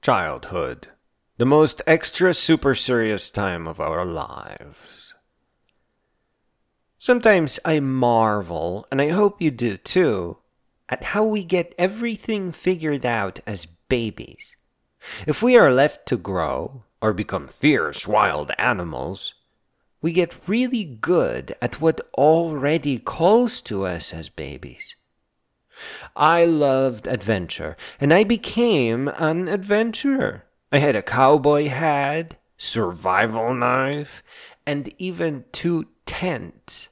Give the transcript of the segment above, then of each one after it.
Childhood, the most extra super serious time of our lives. Sometimes I marvel, and I hope you do too, at how we get everything figured out as babies. If we are left to grow, or become fierce wild animals, we get really good at what already calls to us as babies. I loved adventure, and I became an adventurer. I had a cowboy hat, survival knife, and even 2 tents.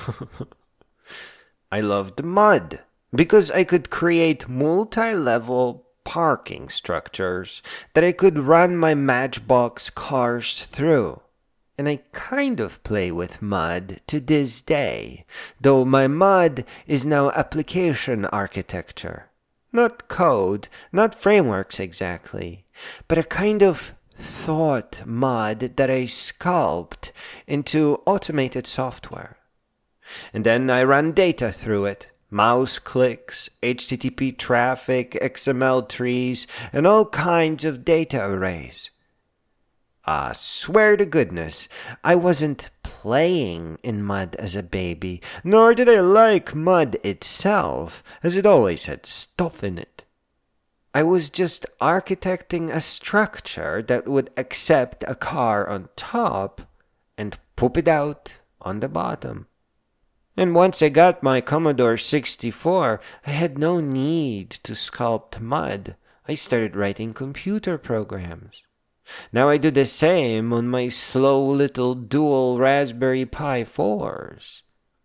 I loved mud, because I could create multi-level parking structures that I could run my Matchbox cars through. And I kind of play with mud to this day, though my mud is now application architecture. Not code, not frameworks exactly, but a kind of thought mud that I sculpt into automated software. And then I run data through it. Mouse clicks, HTTP traffic, XML trees, and all kinds of data arrays. I swear to goodness, I wasn't playing in mud as a baby, nor did I like mud itself, as it always had stuff in it. I was just architecting a structure that would accept a car on top and poop it out on the bottom. And once I got my Commodore 64, I had no need to sculpt mud. I started writing computer programs. Now I do the same on my slow little dual Raspberry Pi 4s.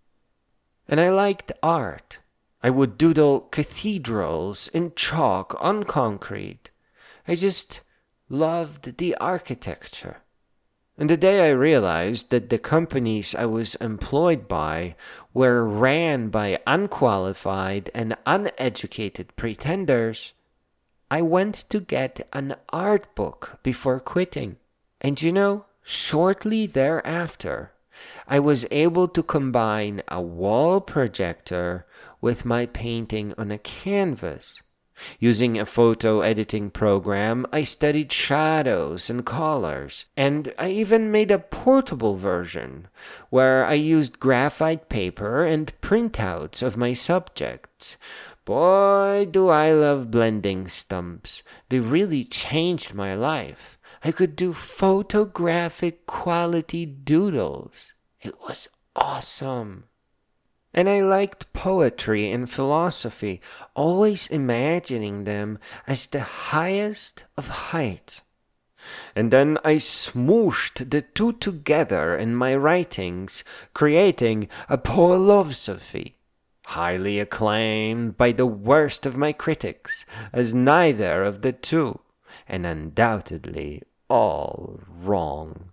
And I liked art. I would doodle cathedrals in chalk on concrete. I just loved the architecture. And the day I realized that the companies I was employed by were ran by unqualified and uneducated pretenders, I went to get an art book before quitting. And shortly thereafter, I was able to combine a wall projector with my painting on a canvas. Using a photo editing program, I studied shadows and colors, and I even made a portable version where I used graphite paper and printouts of my subjects. Boy, do I love blending stumps. They really changed my life. I could do photographic quality doodles. It was awesome. And I liked poetry and philosophy, always imagining them as the highest of heights. And then I smooshed the two together in my writings, creating a poelosophy, highly acclaimed by the worst of my critics as neither of the two, and undoubtedly all wrong.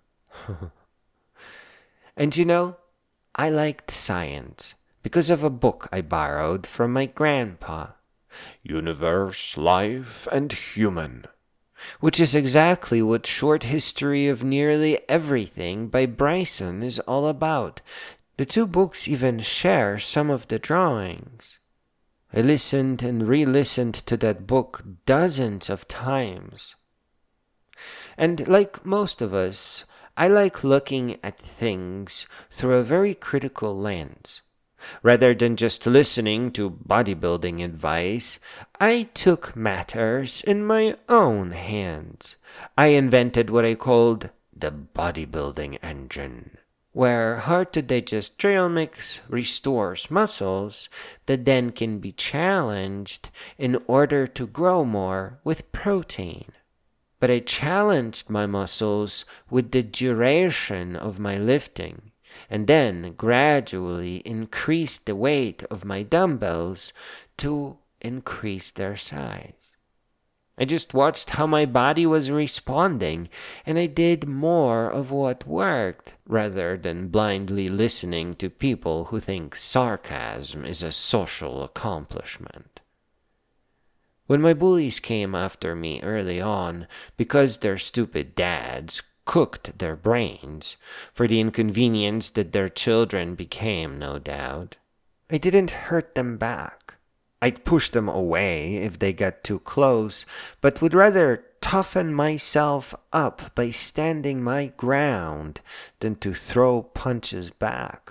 And I liked science because of a book I borrowed from my grandpa, Universe, Life, and Human, which is exactly what Short History of Nearly Everything by Bryson is all about. The two books even share some of the drawings. I listened and re-listened to that book dozens of times. And like most of us, I like looking at things through a very critical lens. Rather than just listening to bodybuilding advice, I took matters in my own hands. I invented what I called the bodybuilding engine, where hard-to-digest trail mix restores muscles that then can be challenged in order to grow more with protein. But I challenged my muscles with the duration of my lifting, and then gradually increased the weight of my dumbbells to increase their size. I just watched how my body was responding, and I did more of what worked, rather than blindly listening to people who think sarcasm is a social accomplishment. When my bullies came after me early on, because their stupid dads cooked their brains, for the inconvenience that their children became, no doubt, I didn't hurt them back. I'd push them away if they got too close, but would rather toughen myself up by standing my ground than to throw punches back.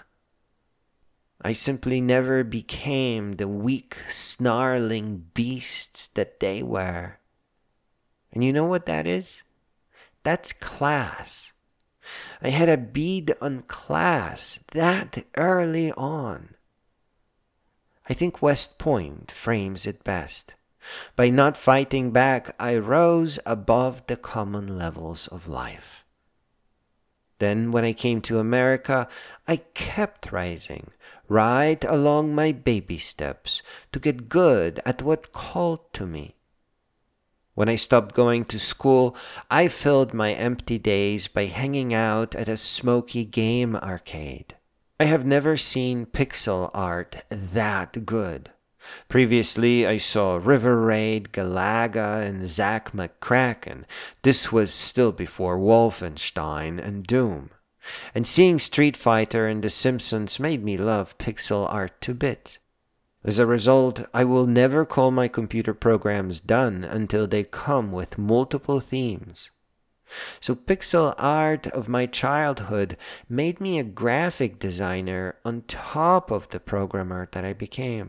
I simply never became the weak, snarling beasts that they were. And you know what that is? That's class. I had a bead on class that early on. I think West Point frames it best. By not fighting back, I rose above the common levels of life. Then, when I came to America, I kept rising, right along my baby steps, to get good at what called to me. When I stopped going to school, I filled my empty days by hanging out at a smoky game arcade. I have never seen pixel art that good. Previously, I saw River Raid, Galaga, and Zack McCracken. This was still before Wolfenstein and Doom. And seeing Street Fighter and The Simpsons made me love pixel art to bits. As a result, I will never call my computer programs done until they come with multiple themes. So pixel art of my childhood made me a graphic designer on top of the programmer that I became.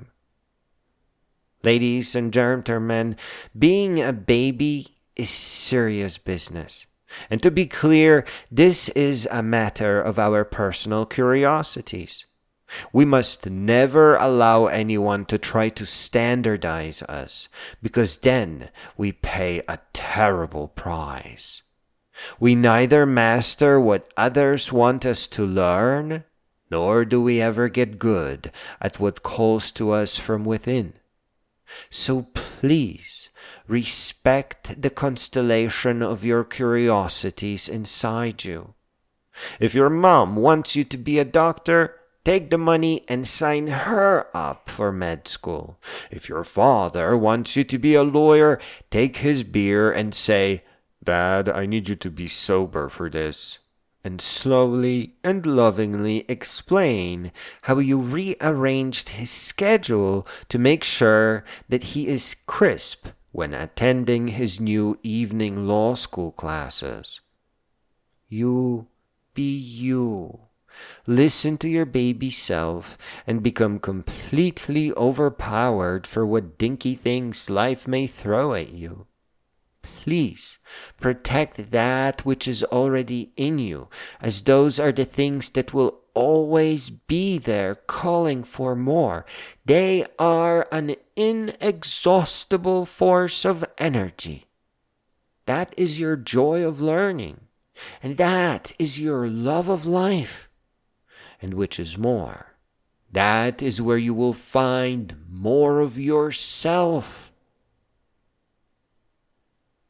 Ladies and gentlemen, being a baby is serious business. And to be clear, this is a matter of our personal curiosities. We must never allow anyone to try to standardize us, because then we pay a terrible price. We neither master what others want us to learn, nor do we ever get good at what calls to us from within. So please respect the constellation of your curiosities inside you. If your mom wants you to be a doctor, take the money and sign her up for med school. If your father wants you to be a lawyer, take his beer and say, "Dad, I need you to be sober for this." And slowly and lovingly explain how you rearranged his schedule to make sure that he is crisp when attending his new evening law school classes. You be you. Listen to your baby self and become completely overpowered for what dinky things life may throw at you. Please protect that which is already in you, as those are the things that will always be there calling for more. They are an inexhaustible force of energy. That is your joy of learning, and that is your love of life. And which is more, that is where you will find more of yourself.